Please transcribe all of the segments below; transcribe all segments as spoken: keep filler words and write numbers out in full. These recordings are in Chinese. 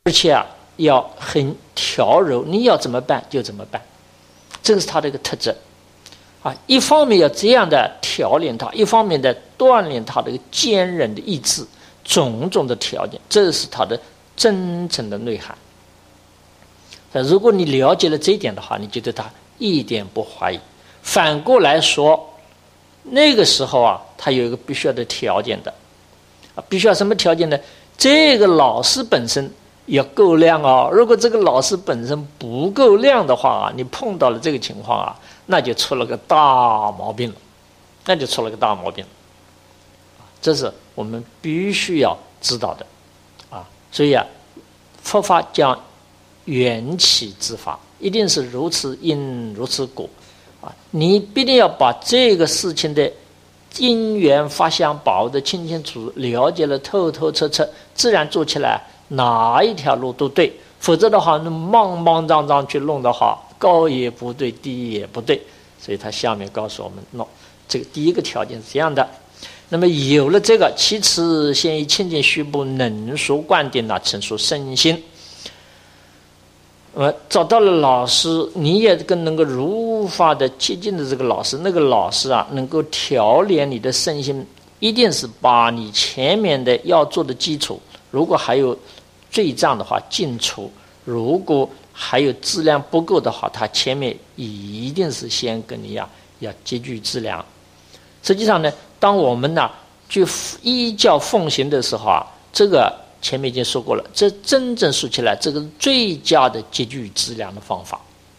而且啊要很调柔，你要怎么办就怎么办，这个是他的一个特质啊。一方面要这样的调练他，一方面的锻炼他的一个坚韧的意志，种种的条件，这是他的真正的内涵。如果你了解了这一点的话，你就对他一点不怀疑。反过来说，那个时候啊，他有一个必须要的条件的啊，必须要什么条件呢？这个老师本身要够亮哦。如果这个老师本身不够亮的话啊，你碰到了这个情况啊，那就出了个大毛病了，那就出了个大毛病了。这是我们必须要知道的啊。所以啊，佛法讲缘起之法，一定是如此因如此果啊！你必定要把这个事情的因缘法相把握得清清楚楚，了解了透透彻彻，自然做起来哪一条路都对。否则的话，那莽莽张张去弄的话，高也不对，低也不对。所以他下面告诉我们，喏，这个第一个条件是这样的。那么有了这个，其次先以清净虚部能熟灌顶啊，成熟身心。呃，找到了老师，你也跟能够如法的接近的这个老师，那个老师啊，能够调练你的身心，一定是把你前面的要做的基础，如果还有罪障的话尽除，如果还有质量不够的话，他前面一定是先跟你呀、啊、要积聚质量。实际上呢，当我们呢、啊、去依教奉行的时候啊，这个前面已经说过了，这真正说起来，这个是最佳的积聚质量的方法。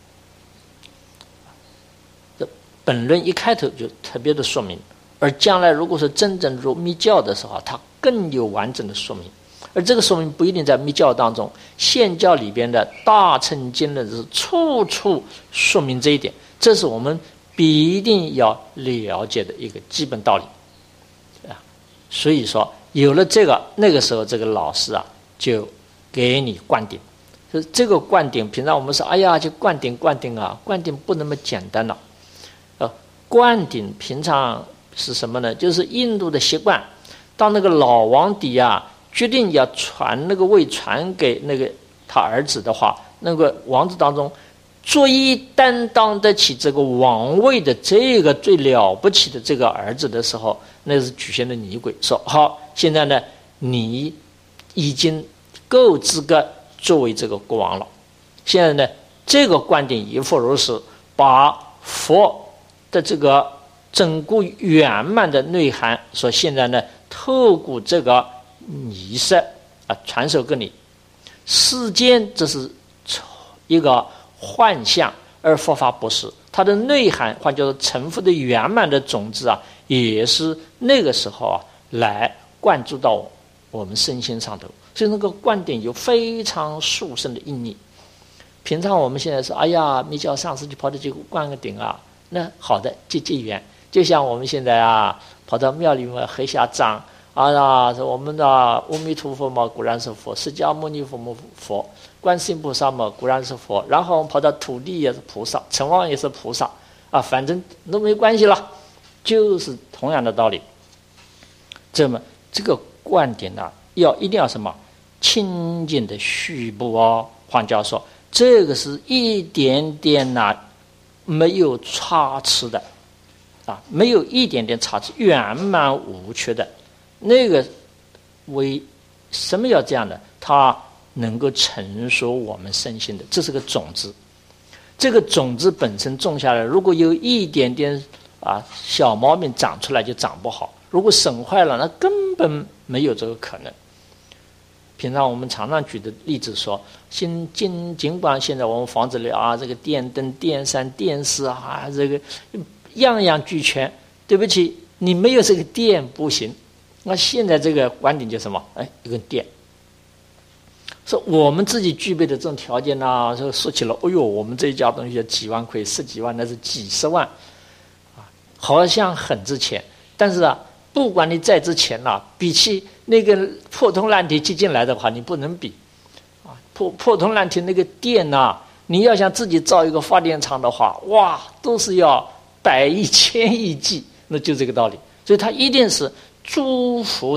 这本论一开头就特别的说明，而将来如果是真正入密教的时候，它更有完整的说明。而这个说明不一定在密教当中，现教里边的大乘经呢是处处说明这一点，这是我们必定要了解的一个基本道理啊。所以说有了这个，那个时候这个老师啊就给你灌顶。所以这个灌顶，平常我们说哎呀就灌顶灌顶啊，灌顶不那么简单了。呃，灌顶平常是什么呢？就是印度的习惯，当那个老王底啊决定要传那个位传给那个他儿子的话，那个王子当中最一担当得起这个王位的这个最了不起的这个儿子的时候，那是举行的仪轨，说好，现在呢你已经够资格作为这个国王了。现在呢这个灌顶一复如是，把佛的这个整个圆满的内涵说现在呢透过这个仪式啊传授给你。世间这是一个幻象，而佛法不是，它的内涵或者叫做成佛的圆满的种子啊，也是那个时候啊来灌注到我们身心上头。所以那个灌顶有非常殊胜的意义。平常我们现在说哎呀密教上师就跑到去灌个顶啊，那好的结结缘，就像我们现在啊跑到庙里面合下掌啊，我们的阿弥陀佛嘛，固然是佛；释迦牟尼佛嘛佛，观世音菩萨嘛固然是佛。然后我们跑到土地也是菩萨，城隍也是菩萨啊，反正都没关系了，就是同样的道理。这么这个观点呢、啊，要一定要什么清净的虚部哦。换句话说，这个是一点点呐、啊、没有差池的啊，没有一点点差池，圆满无缺的。那个为什么要这样的？它能够成熟我们身心的，这是个种子。这个种子本身种下来，如果有一点点啊小毛病长出来，就长不好。如果损坏了，那根本没有这个可能。平常我们常常举的例子说，尽尽尽管现在我们房子里啊，这个电灯、电扇、电视啊，这个样样俱全。对不起，你没有这个电不行。那现在这个观点就什么？哎，一根电。说我们自己具备的这种条件呢、啊，说说起了，哎呦，我们这一家东西几万块、十几万，那是几十万，啊，好像很值钱。但是啊，不管你再值钱呐、啊，比起那个破铜烂铁寄进来的话，你不能比。啊，破破铜烂铁那个电呐、啊，你要想自己造一个发电厂的话，哇，都是要百亿、千亿计，那就这个道理。所以它一定是诸佛的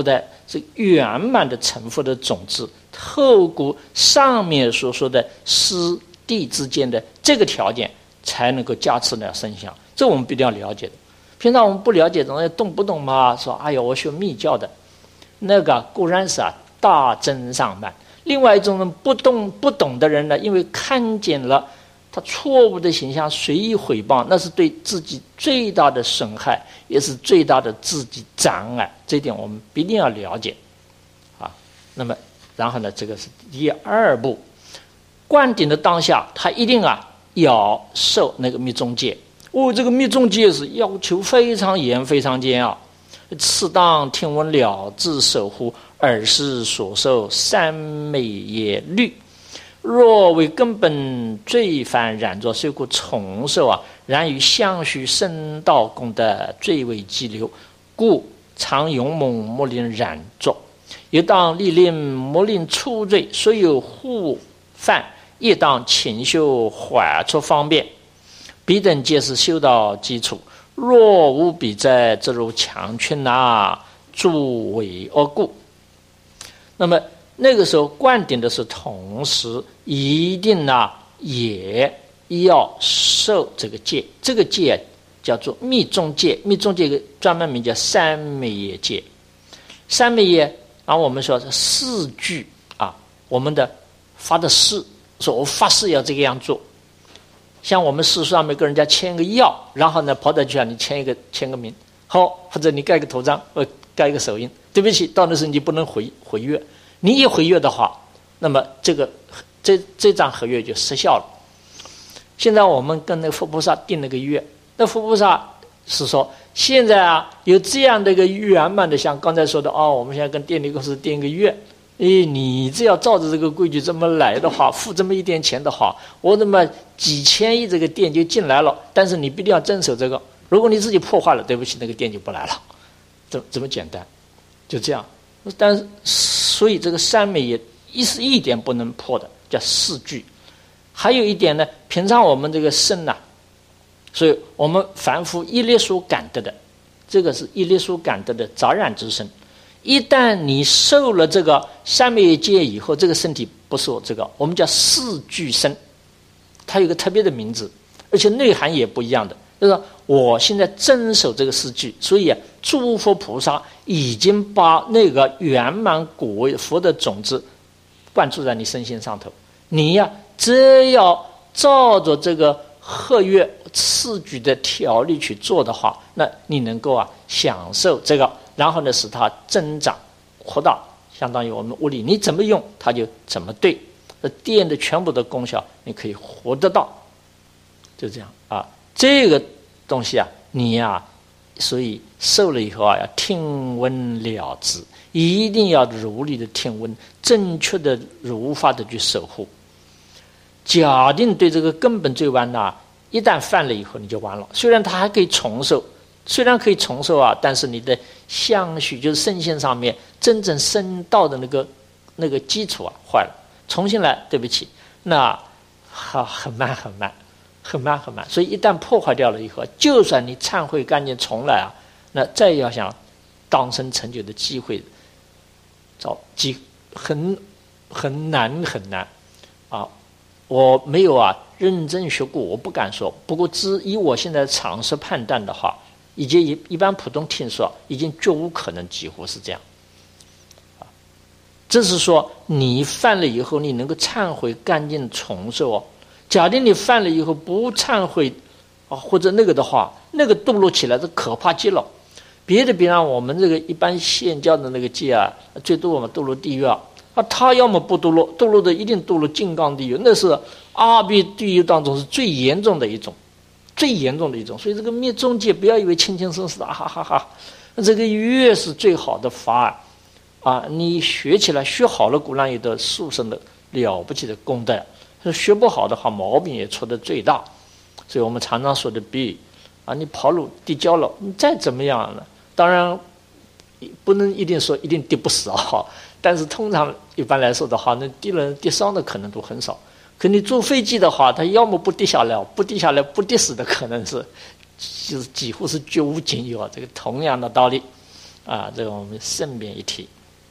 是圆满的成佛的种子，透过上面所说的师弟之间的这个条件，才能够加持了生相。这我们必定要了解的。平常我们不了解，总要动不动嘛说，哎呀，我学密教的，那个固然是啊大增上慢。另外一种人不懂不懂的人呢，因为看见了他错误的形象，随意诽谤，那是对自己最大的损害，也是最大的自己障碍。这一点我们必定要了解啊。那么，然后呢，这个是第二步，灌顶的当下，他一定啊要受那个密宗戒。哦，这个密宗戒是要求非常严、非常严啊。次当听闻了知守护尔时所受三昧业律，若为根本罪犯染作，虽故重受啊，然于相续圣道功德最为激流，故常勇猛莫令染作。又当历令莫令出罪，所有护犯亦当勤修缓出方便。彼等皆是修道基础，若无彼者，则如强劝啊，诸为恶故。那么那个时候灌顶的是同时一定呢也要受这个戒，这个戒叫做密宗戒，密宗戒专门名叫三昧业戒。三昧业然后我们说是四句啊，我们的发的誓，说我发誓要这个样做。像我们誓书上面跟人家签个要，然后呢跑到去啊，你签一个签个名，好，或者你盖个头章，呃，盖一个手印。对不起，到那时候你不能毁毁约，你一毁约的话，那么这个这这张合约就失效了。现在我们跟那个佛菩萨订了个约，那佛菩萨是说，现在啊有这样的一个圆满的，像刚才说的哦，我们现在跟电力公司订一个约。诶，你只要照着这个规矩这么来的话，付这么一点钱的话，我那么几千亿这个电就进来了，但是你必定要遵守这个。如果你自己破坏了，对不起，那个电就不来了，这这么简单，就这样。但是所以这个三昧也一是一点不能破的，叫四句。还有一点呢，平常我们这个身呐、啊，所以我们凡夫一力所感得的，这个是一力所感得的杂染之身。一旦你受了这个三昧戒以后，这个身体不受这个，我们叫四具身，它有个特别的名字，而且内涵也不一样的。就是说我现在遵守这个四句，所以啊，诸佛菩萨已经把那个圆满果位佛的种子灌注在你身心上头，你呀、啊，只要照着这个合约四句的条例去做的话，那你能够啊享受这个。然后呢，使它增长扩大，相当于我们物理，你怎么用它就怎么对，这电的全部的功效你可以活得到，就这样啊。这个东西啊，你呀、啊，所以受了以后啊，要听闻了知，一定要如理的听闻，正确的如法的去守护。假定对这个根本罪完呐，一旦犯了以后你就完了。虽然它还可以重受。虽然可以重受啊，但是你的相续就是身心上面真正升道的那个那个基础啊坏了，重新来，对不起，那好很慢很慢很慢很慢。所以一旦破坏掉了以后，就算你忏悔干净重来啊，那再要想当生成就的机会，找机很很难很难啊。我没有啊认真学过，我不敢说。不过只以我现在常识判断的话。以及一一般普通听说，已经绝无可能，几乎是这样。啊，这是说你犯了以后，你能够忏悔干净重受哦。假定你犯了以后不忏悔啊，或者那个的话，那个堕落起来是可怕极了。别的比方我们这个一般现教的那个戒啊，最多我们堕落地狱啊，啊，他要么不堕落，堕落的一定堕落金刚地狱，那是阿鼻地狱当中是最严重的一种。最严重的一种，所以这个密宗戒不要以为轻轻松松的，啊哈哈哈！这个越是最好的法啊，你学起来学好了，固然有的殊胜的了不起的功德；学不好的话，毛病也出的最大。所以我们常常说的比喻啊，你跑路跌跤了，你再怎么样呢？当然不能一定说一定跌不死啊，但是通常一般来说的话，那跌了跌伤的可能都很少。可你坐飞机的话，它要么不跌下来，不跌下来不跌死的可能是，就是几乎是绝无仅有啊。这个同样的道理，啊，这个我们顺便一提。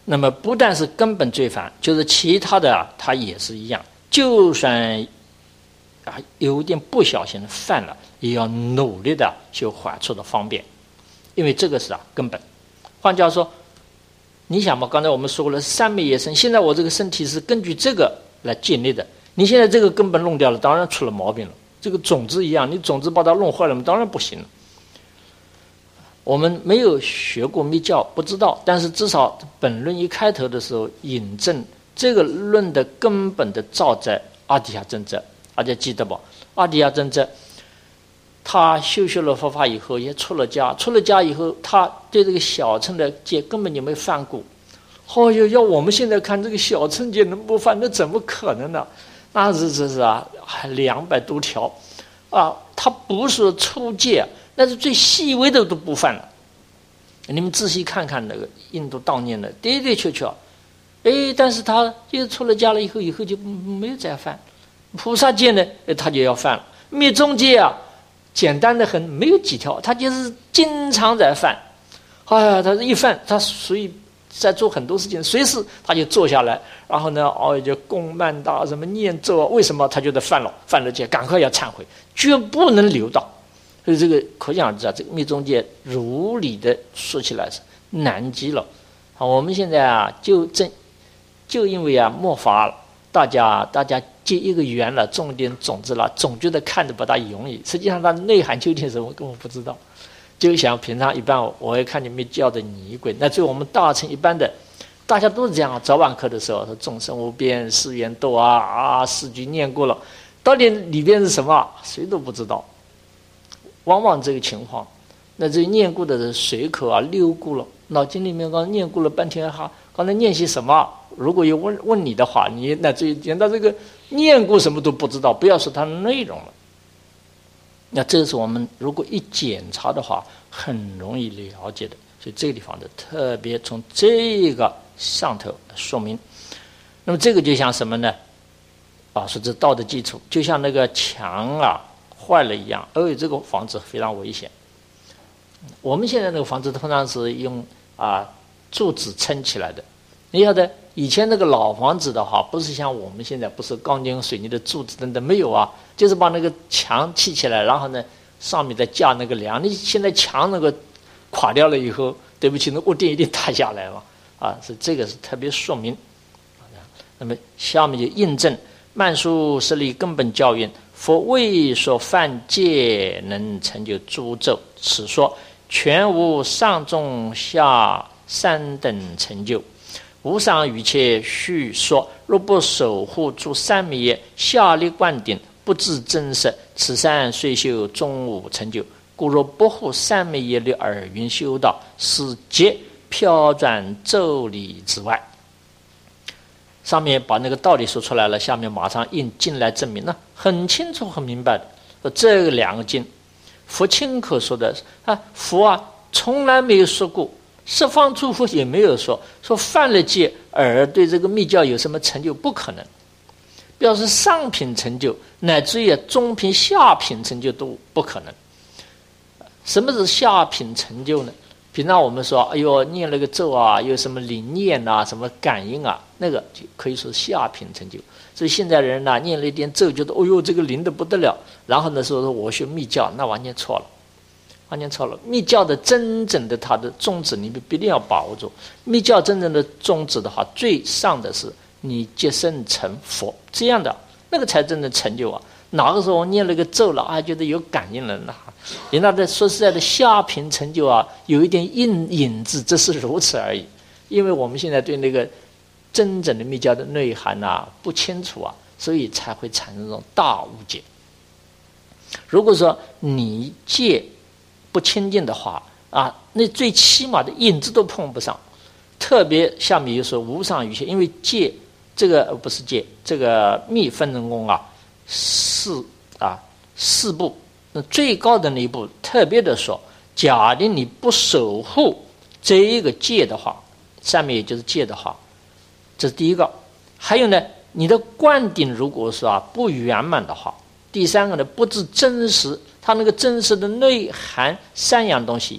那么不但是根本罪犯，就是其他的啊，它也是一样。就算啊有点不小心犯了，也要努力的修缓处的方便，因为这个是啊根本。换句话说，你想嘛，刚才我们说了三昧业身，现在我这个身体是根据这个来建立的。你现在这个根本弄掉了，当然出了毛病了。这个种子一样，你种子把它弄坏了，当然不行了。我们没有学过密教，不知道，但是至少本论一开头的时候引证这个论的根本的造在阿底峡尊者，大家记得不？阿底峡尊者他修学了佛法以后，也出了家，出了家以后，他对这个小乘的戒根本就没犯过。哦哟，要我们现在看这个小乘戒能不犯，那怎么可能呢？那是这是啊，还两百多条啊，他不是初戒。那是最细微的都不犯了。你们仔细看看那个印度悼念的，的的确确，哎，但是他就出了家了以后，以后就没有再犯。菩萨戒呢，他就要犯了。密宗戒啊，简单的很，没有几条，他就是经常在犯。哎呀，他一犯，他所以在做很多事情，随时他就坐下来，然后呢，哦，就供曼达什么念咒啊，为什么他觉得犯了，犯了戒，赶快要忏悔，绝不能留到。所以这个可想而知啊，这个密宗戒如理的说起来是难极了。啊，我们现在啊，就正就因为啊末法，大家大家结一个缘了，种点种子了，总觉得看着不大容易，实际上它内涵究竟什么根本不知道。就像平常一般，我会看你们教的仪轨，那就我们大乘一般的，大家都是这样。早晚课的时候说众生无边誓愿度啊啊，四句念过了，到底里边是什么，谁都不知道。往往这个情况，那这念过的随口啊溜过了，脑筋里面刚念过了半天哈，刚才念些什么？如果有问问你的话，你那这连到这个念过什么都不知道，不要说它的内容了。那这是我们如果一检查的话，很容易了解的。所以这个地方的特别从这个上头说明。那么这个就像什么呢？啊，说这道德基础，就像那个墙啊坏了一样，而且这个房子非常危险。我们现在那个房子通常是用啊柱子撑起来的。你晓得以前那个老房子的话，不是像我们现在不是钢筋水泥的柱子等等，没有啊，就是把那个墙砌起来，然后呢上面再架那个梁。你现在墙那个垮掉了以后，对不起，那屋顶一定塌下来了啊！是这个是特别说明。那么下面就印证曼殊舍利根本教云。佛为所犯戒能成就诸咒，此说全无上中下三等成就。无上语切续说，若不守护诸三昧业，下力灌顶，不知真实，此三虽修终无成就。故若不护三昧业律而云修道，是皆飘转咒理之外。上面把那个道理说出来了，下面马上印经来证明，那很清楚很明白的。这两个经，佛亲口说的啊，佛啊从来没有说过，十方诸佛也没有说说犯了戒而对这个密教有什么成就，不可能。表示上品成就，乃至于中品、下品成就都不可能。什么是下品成就呢？平常我们说，哎呦，念了个咒啊，有什么灵验啊，什么感应啊，那个就可以说下品成就。所以现在人呢、啊，念了一点咒，觉得，哦呦，这个灵的不得了。然后呢，说说我学密教，那完全错了，完全错了。密教的真正的它的宗旨，你们必定要把握住。密教真正的宗旨的话，最上的是你结生成佛，这样的那个才真正成就啊。哪个时候念了个咒了啊，觉得有感应了，那人家的说实在的下品成就啊，有一点印影子，这是如此而已。因为我们现在对那个真正的密教的内涵啊不清楚啊，所以才会产生这种大误解。如果说你戒不清净的话啊，那最起码的影子都碰不上。特别下面又说无上语切，因为戒这个不是戒，这个密分成功啊。四啊四步，那最高的那一步特别的说，假定你不守护这一个戒的话，上面也就是戒的话，这是第一个。还有呢，你的灌顶如果说啊不圆满的话，第三个呢不知真实，它那个真实的内涵三样东西，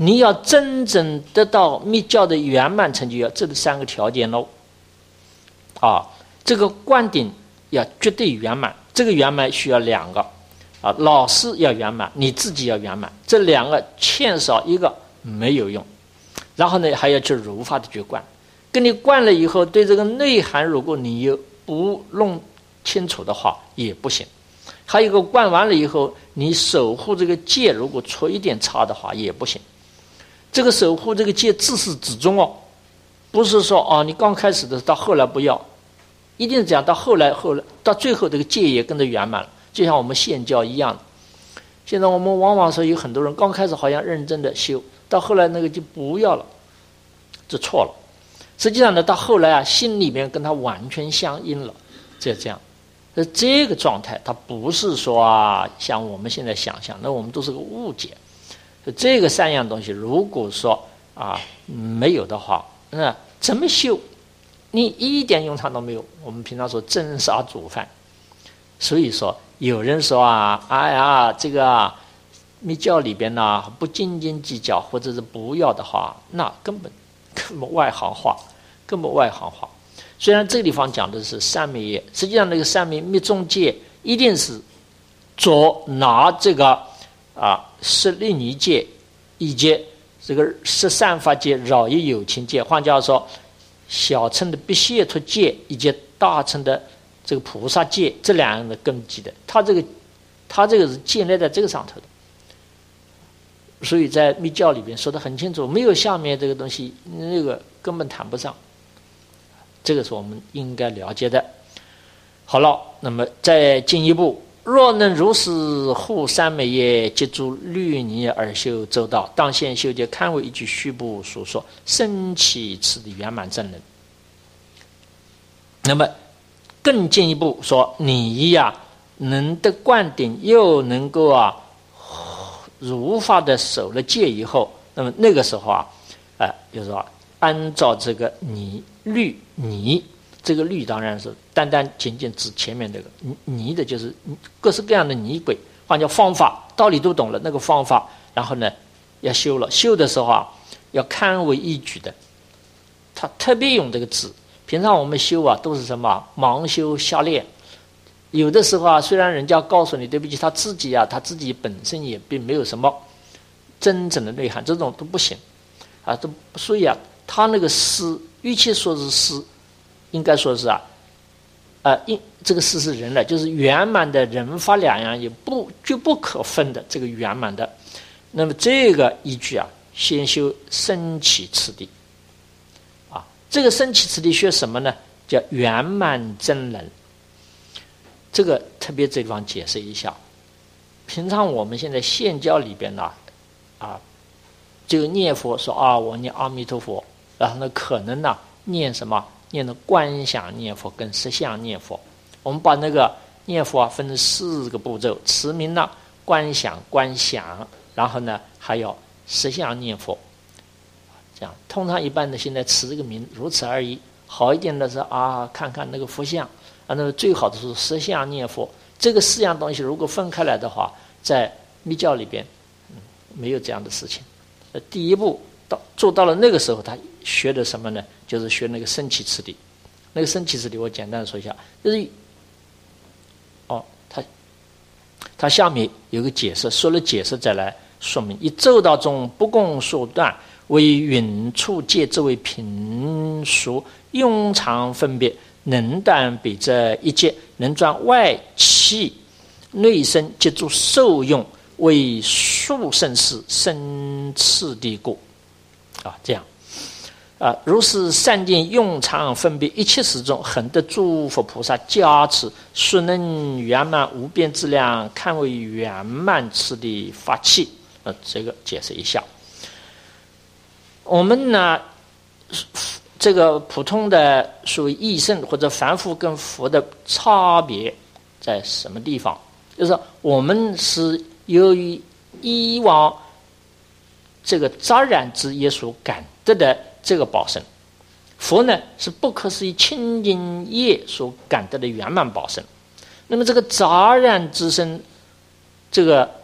你要真正得到密教的圆满成就，要这三个条件喽。啊，这个灌顶要绝对圆满，这个圆满需要两个啊，老师要圆满，你自己要圆满，这两个欠少一个没有用。然后呢，还要去如法的去灌，跟你灌了以后，对这个内涵，如果你又不弄清楚的话，也不行。还有一个灌完了以后，你守护这个戒，如果出一点差的话，也不行。这个守护这个戒自始至终哦，不是说哦，你刚开始的到后来不要，一定是这样，到后来后来到最后这个戒也跟着圆满了，就像我们现教一样。现在我们往往说有很多人刚开始好像认真的修，到后来那个就不要了，这错了。实际上呢，到后来啊，心里面跟他完全相应了，这这样。这个状态，它不是说啊，像我们现在想象，那我们都是个误解。这个三样东西，如果说啊没有的话，那怎么修？你一点用场都没有。我们平常说蒸沙煮饭，所以说有人说啊，哎呀，这个啊密教里边呢不斤斤计较，或者是不要的话，那根本根本外行话，根本外行话。虽然这个地方讲的是三昧业，实际上那个三昧密宗戒一定是着拿这个啊十力尼戒以及这个十善法戒、饶益有情戒，换句话说，小乘的必解脱戒以及大乘的这个菩萨戒这两样的根基的，他这个他这个是建立在这个上头的。所以在密教里边说得很清楚，没有下面这个东西，那个根本谈不上。这个是我们应该了解的。好了，那么再进一步，若能如是护三昧业，接住律尼而修周到，当现修结，堪为一句虚部所说，生起此的圆满正能。那么更进一步说，你呀、啊、能得灌顶，又能够啊如法的守了戒以后，那么那个时候啊，哎、呃，就是说按照这个你律尼，这个律当然是单单仅仅指前面这个尼的，就是各式各样的尼轨，换叫方法，道理都懂了，那个方法，然后呢要修了，修的时候啊要堪为一举的，他特别用这个字。平常我们修啊都是什么盲修瞎练，有的时候啊虽然人家告诉你对不起，他自己啊他自己本身也并没有什么真正的内涵，这种都不行啊，都所以啊他那个诗，与其说是诗，应该说是啊，呃，因这个诗是人了，就是圆满的人法两样也不绝不可分的这个圆满的。那么这个依据啊，先修升起次第，啊，这个升起次第学什么呢？叫圆满真能。这个特别这地方解释一下。平常我们现在现教里边呢，啊，这个念佛说啊，我念阿弥陀佛。然后呢，可能呢念什么？念的观想念佛跟实相念佛。我们把那个念佛啊分成四个步骤：持名呢、观想、观想，然后呢还有实相念佛。这样，通常一般的现在持这个名，如此而已。好一点的是啊，看看那个佛像啊，那么最好的是实相念佛。这个四样东西如果分开来的话，在密教里边，嗯，没有这样的事情。呃，第一步到做到了那个时候，他学的什么呢？就是学那个升起次第。那个升起次第，我简单的说一下，就是哦，他他下面有个解释，说了解释再来说明。以咒道中不共数段，为允处戒之为平俗，庸常分别，能断彼这一劫，能转外气，内生接住受用，为数圣事生次第故。啊，这样。啊，如是善尽用常分别一切时中，恒得诸佛菩萨加持，遂能圆满无边质量，堪为圆满次第法器。呃，这个解释一下。我们呢，这个普通的属于异圣或者凡夫跟佛的差别在什么地方？就是我们是由于以往这个杂染之业所感得的这个报身，佛呢是不可思议清净业所感得的圆满报身。那么这个杂染之身，这个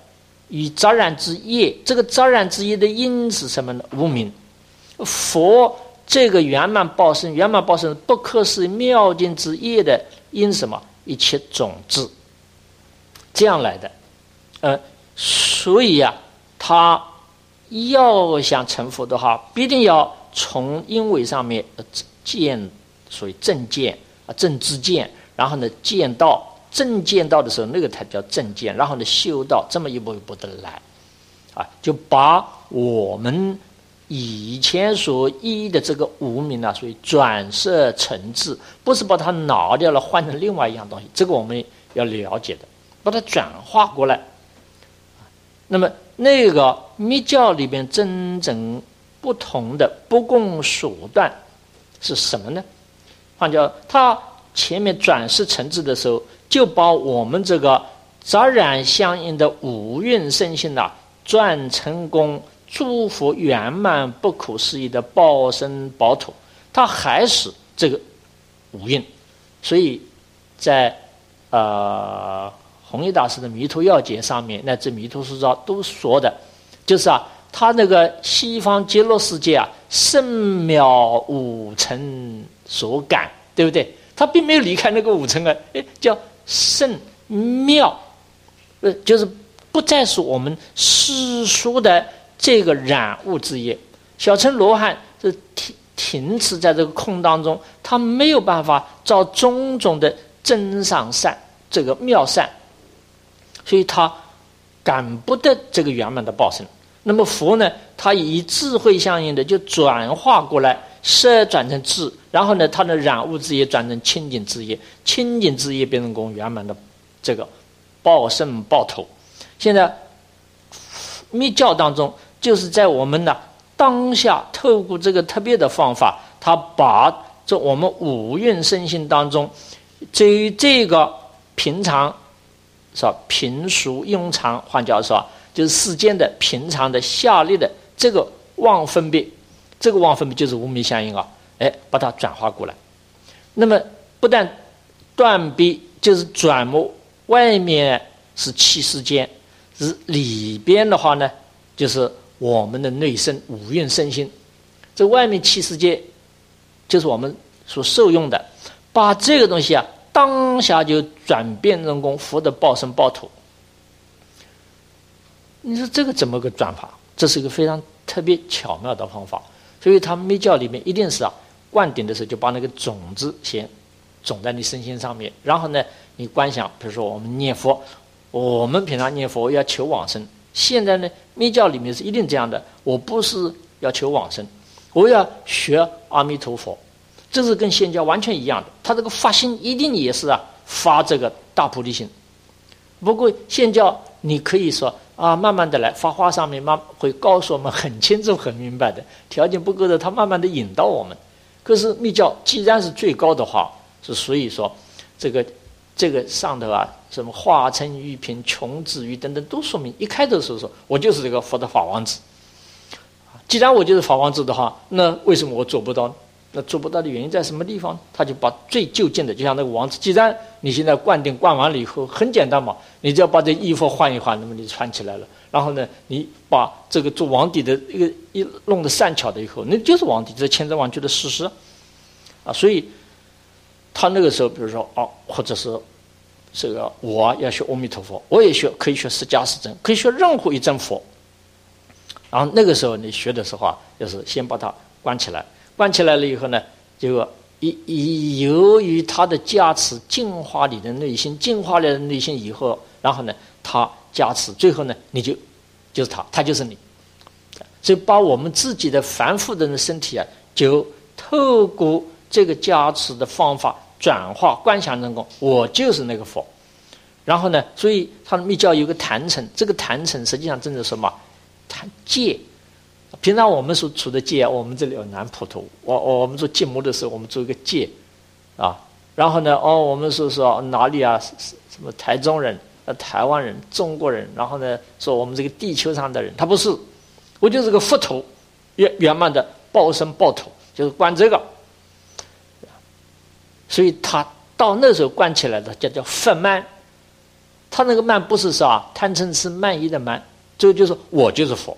与杂染之业，这个杂染之业的因是什么呢？无明。佛这个圆满报身，圆满报身不可思议妙境之业的因什么？一切种子，这样来的。呃，所以呀、啊，他要想成佛的话，必定要从因为上面见，所谓正见啊，正知见，然后呢见到。正见到的时候，那个才叫正见，然后呢修道，这么一步一步的来，啊，就把我们以前所依的这个无明啊，所以转摄成智，不是把它拿掉了换成另外一样东西，这个我们要了解的，把它转化过来。那么那个密教里边真正不同的不共手段是什么呢？换句话，他前面转世成智的时候，就把我们这个杂染相应的五蕴身心呐、啊，转成功诸佛圆满不可思议的报身宝土，它还是这个五蕴。所以在呃弘一大师的弥陀要解上面，乃至弥陀书上都说的，就是啊，他那个西方极乐世界啊，甚妙五尘所感，对不对？他并没有离开那个五尘啊，哎，叫甚妙，呃，就是不再是我们世俗的这个染物之业。小乘罗汉是停停止在这个空当中，他没有办法造种种的真上善，这个妙善，所以他感不得这个圆满的报身。那么佛呢，他以智慧相应的就转化过来，摄转成智，然后呢，他的染物之业转成清净之业，清净之业变成功圆满的这个报身报头。现在密教当中，就是在我们的当下，透过这个特别的方法，他把这我们五蕴身心当中，对于这个平常是吧，平俗庸常，换句话说，就是世间的平常的下列的这个妄分别，这个妄分别就是无明相应啊，哎，把它转化过来。那么不但断逼，就是转目外面是七世间，是里边的话呢，就是我们的内身五蕴身心。这外面七世界就是我们所受用的，把这个东西啊，当下就转变成功佛的报身报土。你说这个怎么个转法？这是一个非常特别巧妙的方法。所以他们密教里面一定是啊，灌顶的时候就把那个种子先种在你身心上面，然后呢，你观想，比如说我们念佛，我们平常念佛要求往生，现在呢，密教里面是一定这样的，我不是要求往生，我要学阿弥陀佛，这是跟现教完全一样的。他这个发心一定也是啊，发这个大菩提心。不过现教你可以说啊，慢慢的来，法华上面慢会告诉我们很清楚、很明白的，条件不够的，他慢慢的引导我们。可是密教既然是最高的话，是所以说这个这个上头啊，什么化成玉瓶、穷子玉等等，都说明一开头的时候说，我就是这个佛的法王子。既然我就是法王子的话，那为什么我做不到呢？那做不到的原因在什么地方？他就把最就近的，就像那个王子，既然你现在灌顶灌完了以后，很简单嘛，你只要把这衣服换一换，那么你穿起来了。然后呢，你把这个做王底的一个一弄得善巧的以后，那就是王底，这是千真万确的事实啊。所以他那个时候，比如说哦，或者是这个我要学阿弥陀佛，我也学，可以学释迦世尊，可以学任何一尊佛。然后那个时候你学的时候啊，就是先把它关起来。关起来了以后呢，就以以由于他的加持净化你的内心，净化了内心以后，然后呢，他加持，最后呢，你就就是他，他就是你。所以把我们自己的凡夫的身体啊，就透过这个加持的方法转化观想成功，我就是那个佛。然后呢，所以他的密教有个坛城，这个坛城实际上真的什么？坛戒。平常我们所处的戒，我们这里有南普陀，我我们做戒摩的时候，我们做一个戒，啊，然后呢，哦，我们说说哪里啊，什么台中人、呃台湾人、中国人，然后呢，说我们这个地球上的人，他不是，我就是个佛头，圆圆满的报身报头，就是观这个，所以他到那时候观起来的叫叫佛慢，他那个慢不是说啊贪嗔痴慢疑的慢。 这个就是我就是佛。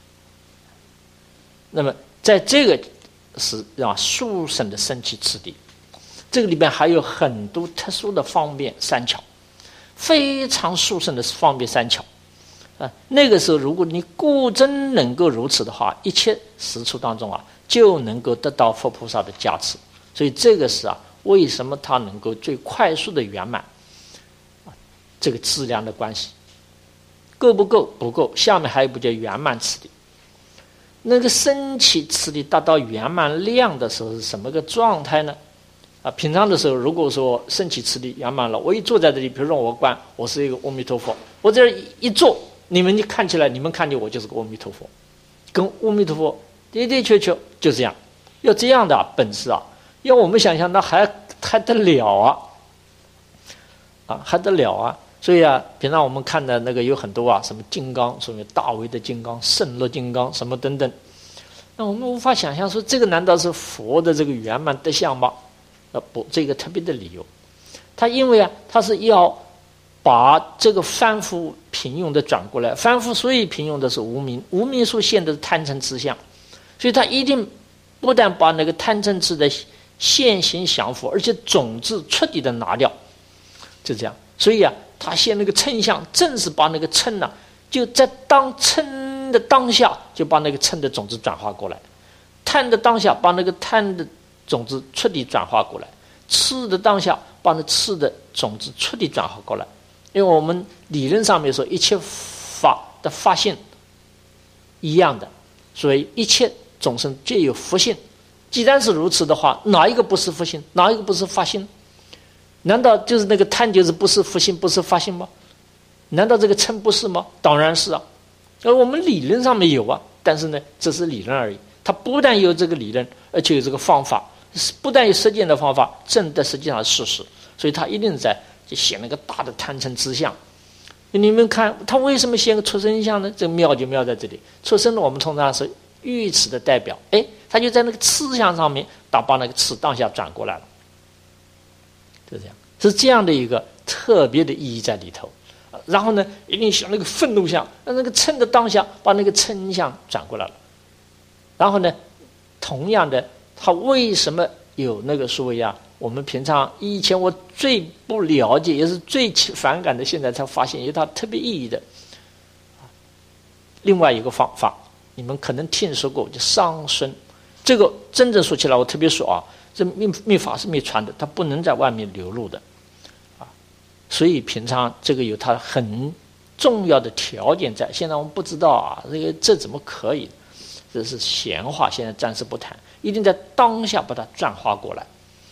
那么在这个是啊殊胜的升起次第，这个里边还有很多特殊的方便三巧，非常殊胜的方便三巧啊。那个时候如果你果真能够如此的话，一切实处当中啊就能够得到佛菩萨的加持。所以这个是啊为什么它能够最快速的圆满啊，这个质量的关系。够不够？不够。下面还有一步叫圆满次第。那个升起次第达到圆满量的时候是什么个状态呢？啊，平常的时候，如果说升起次第圆满了，我一坐在这里，比如说我观，我是一个阿弥陀佛，我在这一坐，你们看起来，你们看见我就是个阿弥陀佛，跟阿弥陀佛的的确确就这样。要这样的、啊、本事啊，要我们想象，那还还得了啊？啊，还得了啊？所以啊，平常我们看的那个有很多啊，什么金刚，什么大威的金刚、胜乐金刚，什么等等。那我们无法想象说，这个难道是佛的这个圆满德相吗？呃，不，这个特别的理由。他因为啊，他是要把这个凡夫平庸的转过来，凡夫所以平庸的是无明，无明所现的是贪嗔痴相，所以他一定不但把那个贪嗔痴的现行降伏，而且种子彻底的拿掉，就这样。所以啊，他现那个嗔相，正是把那个嗔呢、啊，就在当嗔的当下，就把那个嗔的种子转化过来；贪的当下，把那个贪的种子彻底转化过来；痴的当下，把那痴的种子彻底转化过来。因为我们理论上面说，一切法的法性一样的，所以一切众生皆有佛性。既然是如此的话，哪一个不是佛性？哪一个不是法性？难道就是那个贪就是不是佛性，不是法性吗？难道这个嗔不是吗？当然是啊。而我们理论上面有啊，但是呢，这是理论而已。它不但有这个理论，而且有这个方法，不但有实践的方法，证的实际上是事实。所以他一定在就显那个大的贪嗔痴相。你们看他为什么显个出生相呢？这个妙就妙在这里。出生的我们通常是喻此的代表，哎，他就在那个痴相上面，打把那个痴当下转过来了。就这样，是这样的一个特别的意义在里头。然后呢，一定想那个愤怒相，那那个嗔的当下，把那个嗔相转过来了。然后呢，同样的，他为什么有那个所谓啊？我们平常以前我最不了解，也是最反感的，现在才发现有它特别意义的。另外一个方法，你们可能听说过，就上身。这个真正说起来，我特别说啊。这秘秘法是秘传的，它不能在外面流露的，啊，所以平常这个有它很重要的条件在。现在我们不知道啊，这个这怎么可以？这是闲话，现在暂时不谈，一定在当下把它转化过来。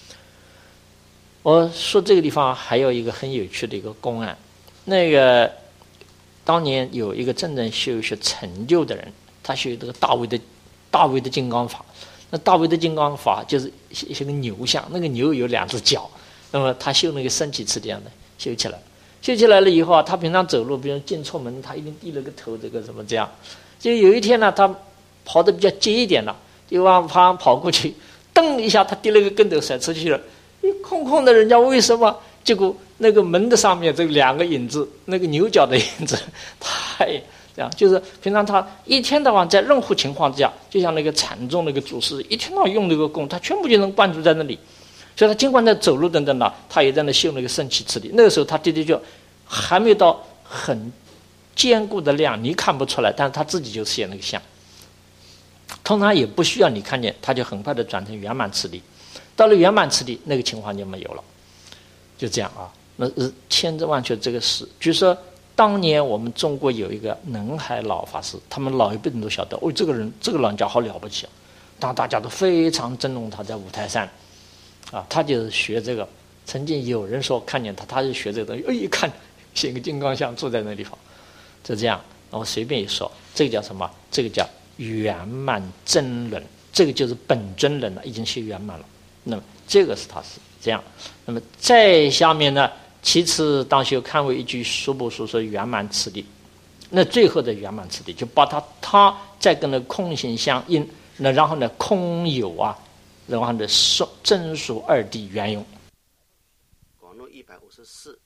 我说这个地方还有一个很有趣的一个公案，那个当年有一个真正修学成就的人，他修这个大威的大威的金刚法。那大威的金刚法就是是个牛像，那个牛有两只脚，那么他修那个升起次第样的修起来，修起来了以后啊，他平常走路，比如进出门，他一定低了个头，这个什么这样。就有一天呢，他跑得比较急一点了，就往旁边跑过去，噔一下，他跌了个跟头甩出去了。空空的人家为什么？结果那个门的上面这两个影子，那个牛角的影子，太。这样就是平常他一天到晚在任何情况之下，就像那个禅宗那个祖师，一天到晚用那个功，他全部就能关注在那里。所以他尽管在走路等等的，他也在那修那个升起次第。那个时候他的的确还没有到很坚固的量，你看不出来，但是他自己就现那个相。通常也不需要你看见，他就很快的转成圆满次第。到了圆满次第，那个情况就没有了。就这样啊，那是千真万确这个事。据说。当年我们中国有一个能海老法师，他们老一辈人都晓得，哦，这个人这个老人家好了不起啊！当大家都非常尊重他，在五台山，啊，他就是学这个。曾经有人说看见他，他就学这个东西，哎，一看写个金刚像坐在那地方，就这样。然后随便一说，这个叫什么？这个叫圆满真人，这个就是本真人了，已经是圆满了。那么这个是他是这样。那么再下面呢？其次，当修看为一句说不说说圆满次第，那最后的圆满次第就把它它再跟那空性相应，那然后呢空有啊，然后呢真属二谛圆融。 广论一百五十四。